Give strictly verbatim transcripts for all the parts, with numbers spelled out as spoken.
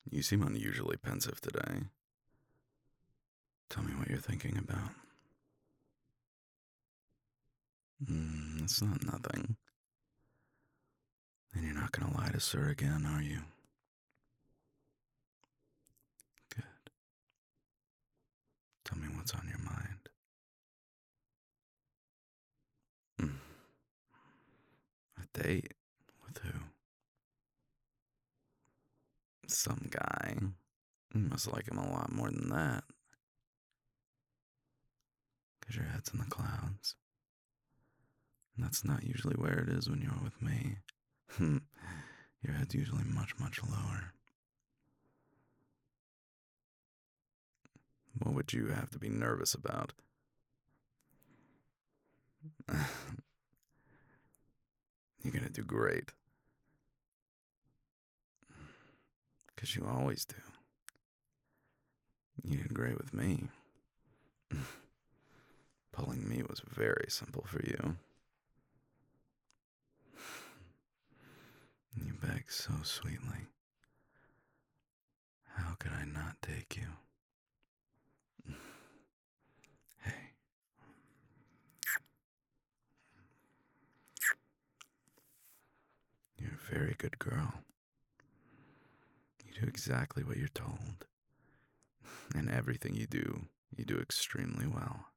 You seem unusually pensive today. Tell me what you're thinking about. Mm, it's not nothing. And you're not gonna lie to Sir again, are you? Good. Tell me what's on your mind. Mm, a date? With who? Some guy. You must like him a lot more than that. Because your head's in the clouds. And that's not usually where it is when you're with me. Your head's usually much, much lower. What would you have to be nervous about? You're gonna do great. Because you always do. You did great with me. Pulling me was very simple for you. You begged so sweetly. How could I not take you? Hey. You're a very good girl. You do exactly what you're told. And everything you do, you do extremely well.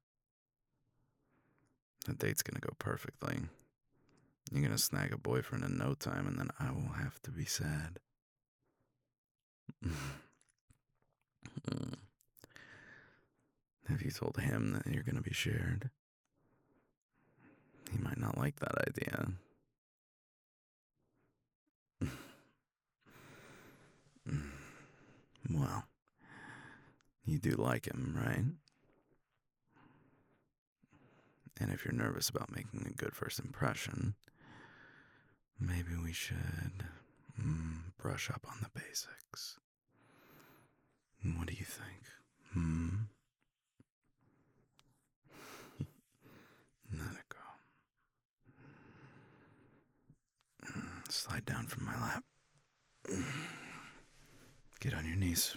The date's gonna go perfectly. You're gonna snag a boyfriend in no time, and then I will have to be sad. Have you told him that you're gonna be shared? He might not like that idea. Well, you do like him, right? And if you're nervous about making a good first impression, maybe we should mm, brush up on the basics. What do you think? Hmm? Let it go. Slide down from my lap. Get on your knees.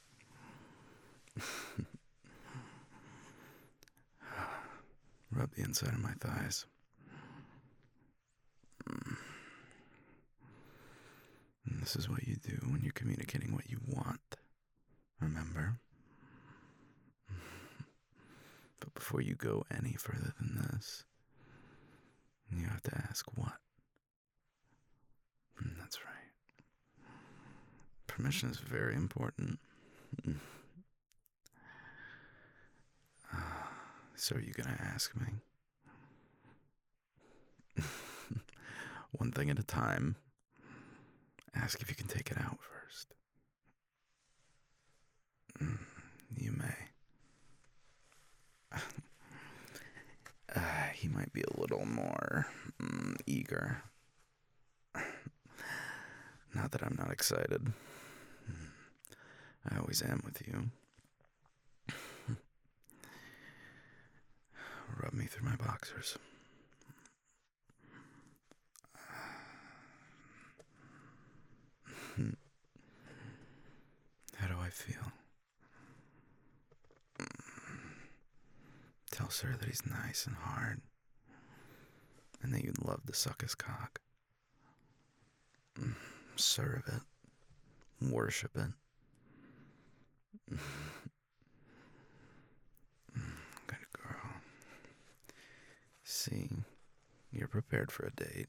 Rub the inside of my thighs. And this is what you do when you're communicating what you want. Remember? But before you go any further than this, you have to ask what. That's right. Permission is very important. So are you gonna ask me? One thing at a time. Ask if you can take it out first. You may. Uh, he might be a little more mm, eager. Not that I'm not excited. I always am with you. Rub me through my boxers. How do I feel? Tell Sir that he's nice and hard, and that you'd love to suck his cock. Serve it. Worship it. Good girl. See, you're prepared for a date.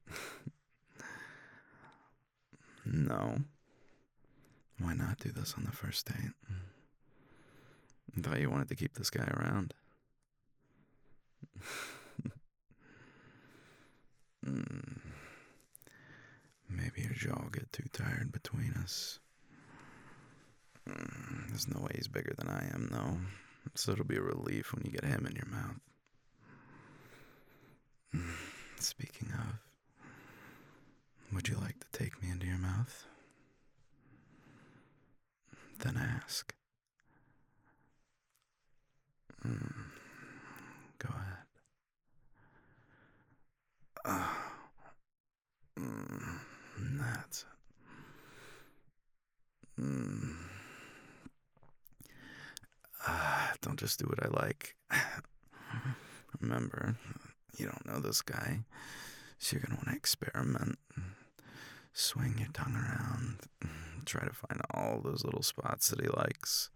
No. Why not do this on the first date? I thought you wanted to keep this guy around. mm. Maybe your jaw will get too tired between us. Mm. There's no way he's bigger than I am, though. So it'll be a relief when you get him in your mouth. Mm. Speaking of, would you like to take me into your mouth? Then ask. Mm. Go ahead. Uh, mm. That's it. Mm. Uh, don't just do what I like. Remember, you don't know this guy, so you're gonna want to experiment. Swing your tongue around. Try to find all those little spots that he likes.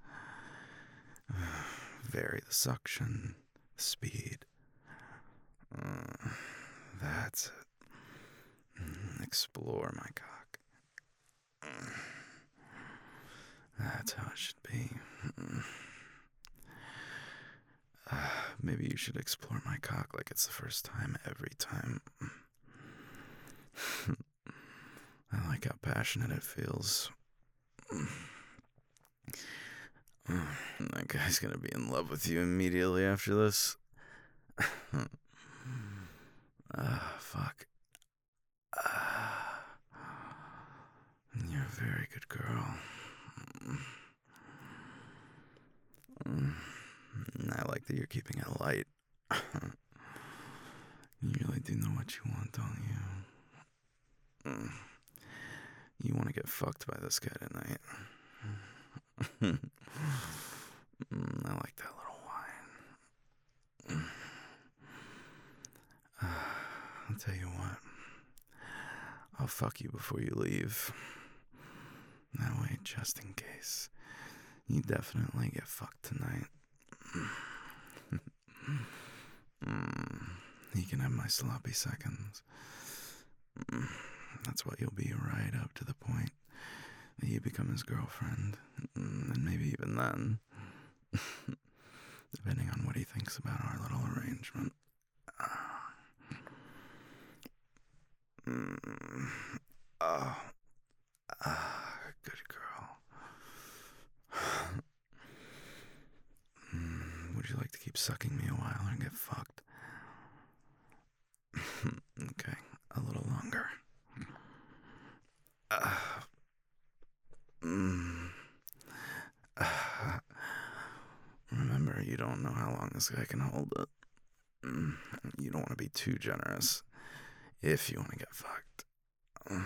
Vary the suction, the speed. Uh, that's it. Explore my cock. That's how it should be. Uh, maybe you should explore my cock like it's the first time every time. I like how passionate it feels. That guy's gonna be in love with you immediately after this. Ah, fuck. Ah, you're a very good girl. I like that you're keeping it light. You really do know what you want, don't you? You want to get fucked by this guy tonight. I like that little wine. I'll tell you what. I'll fuck you before you leave. That way, just in case, you definitely get fucked tonight. Mm, you can have my sloppy seconds. Mm, that's what you'll be right up to the point that you become his girlfriend. Mm, and maybe even then, depending on what he thinks about our little arrangement. Mm, oh, ah, good girl. Mm, would you like to keep sucking me a while and get fucked? Okay, a little longer. Uh, mm, uh, remember, you don't know how long this guy can hold it. Mm, you don't want to be too generous if you want to get fucked. Uh,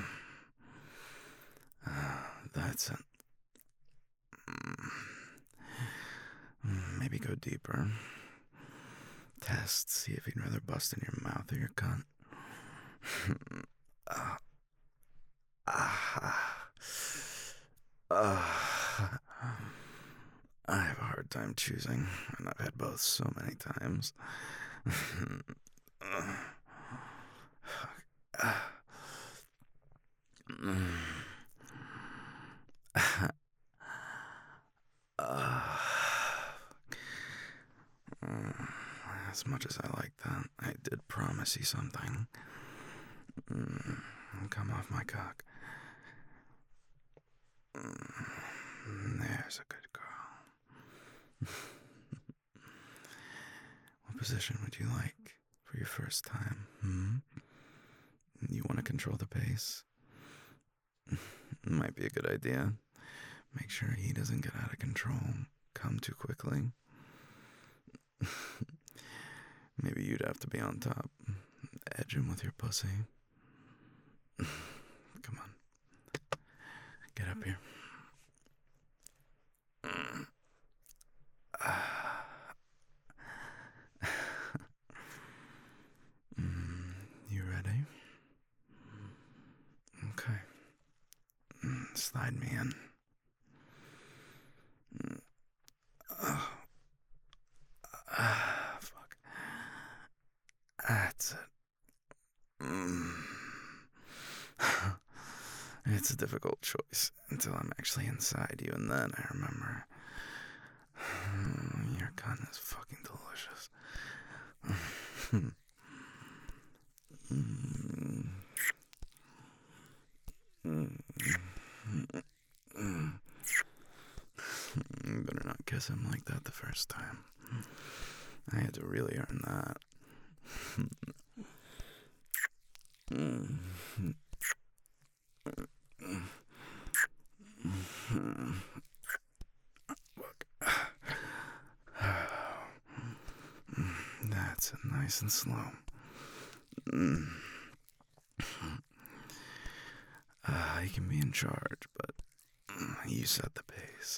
that's it. Mm, maybe go deeper. Test, see if you'd rather bust in your mouth or your cunt. uh, uh, uh, I have a hard time choosing, and I've had both so many times. uh, uh, uh, as much as I like that, I did promise you something. Mm, come off my cock. Mm, there's a good girl. What position would you like for your first time? Hmm? You want to control the pace? Might be a good idea. Make sure he doesn't get out of control, come too quickly. Maybe you'd have to be on top, edge him with your pussy. Come on. Get up here. You ready? Okay. Slide me in. Oh. Ah, fuck. That's it. Mm. It's a difficult choice until I'm actually inside you, and then I remember. Your gun is fucking delicious. Mm. Mm. Mm. You better not kiss him like that the first time. I had to really earn that. Look. That's it, nice and slow. Uh, he can be in charge, but he You set the pace.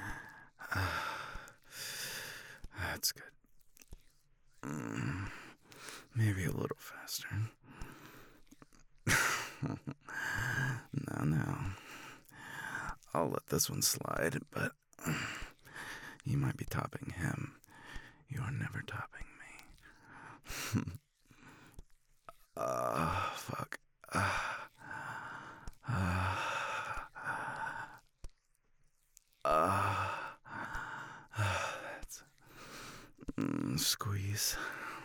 That's good. Mm, maybe a little faster. No, no. I'll let this one slide, but you might be topping him. You are never topping me. Ah, uh, fuck. Ah, ah, ah, ah. That's mm, squeeze.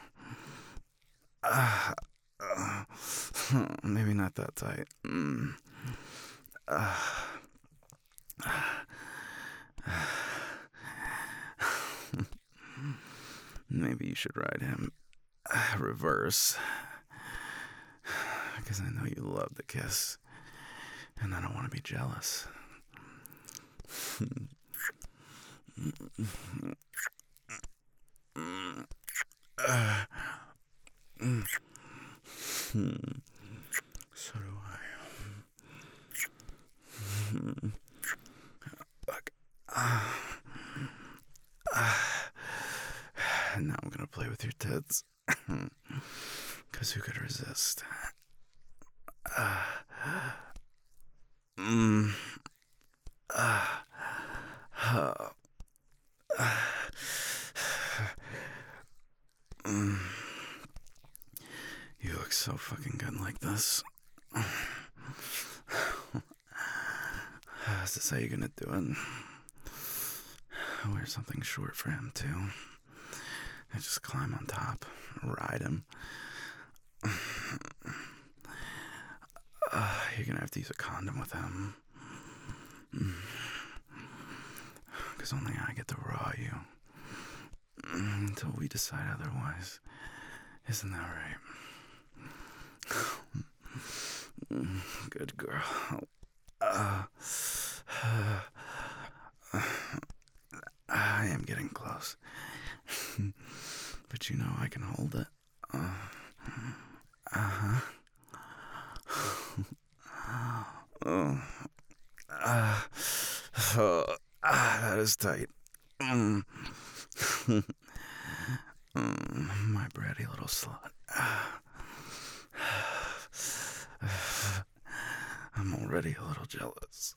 Ah, uh, maybe not that tight. Mm. Ah. Maybe you should ride him uh, reverse. Because I know you love the kiss. And I don't want to be jealous. uh, so do I. Look. Uh, uh, now I'm gonna play with your tits. Because who could resist? Uh, mm, uh, uh, uh, mm. You look so fucking good like this. Is this how you're gonna do it? I'll wear something short for him too. I just climb on top, ride him. Uh, you're gonna have to use a condom with him. Because only I get to raw you. Until we decide otherwise. Isn't that right? Good girl. Uh, uh, I am getting close. But you know I can hold it. Uh, uh-huh. Oh. Uh, oh. Ah, that is tight. Mm. mm, my bratty little slut. I'm already a little jealous.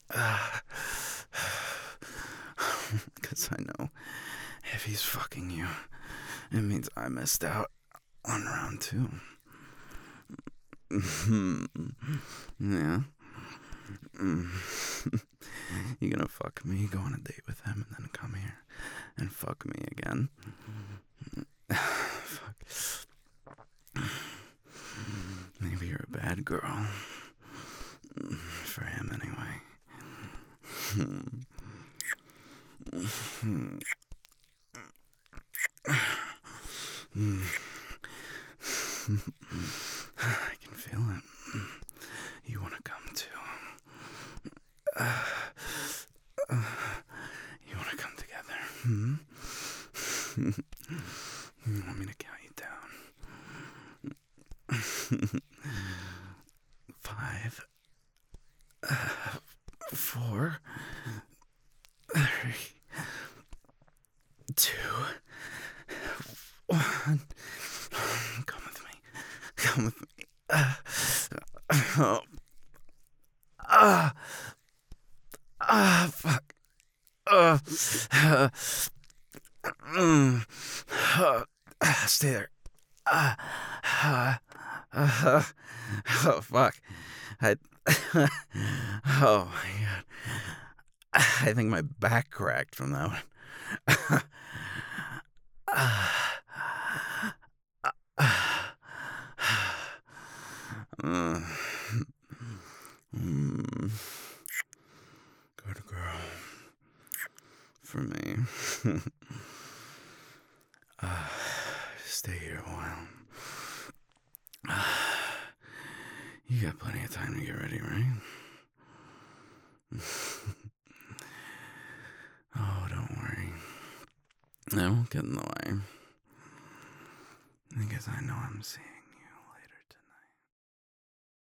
Because I know if he's fucking you, it means I missed out on round two. Yeah. You gonna fuck me, go on a date with him, and then come here and fuck me again? Fuck. Maybe you're a bad girl. For him, anyway. I can feel it. You want to come too. Uh, uh, you want to come together? Hmm? You want me to count you down? Five. Uh, four. Three. Two. One. Come with me. Come with me. Uh, oh. Ah. Ah, fuck. Uh, uh, mm, uh, stay there. Uh, uh, uh, oh, fuck. I. Oh, my God. I think my back cracked from that one. uh, mm, good girl. For me. uh, stay here a while. Uh, you got plenty of time to get ready, right? Oh, don't worry. I won't get in the way. Because I know I'm seeing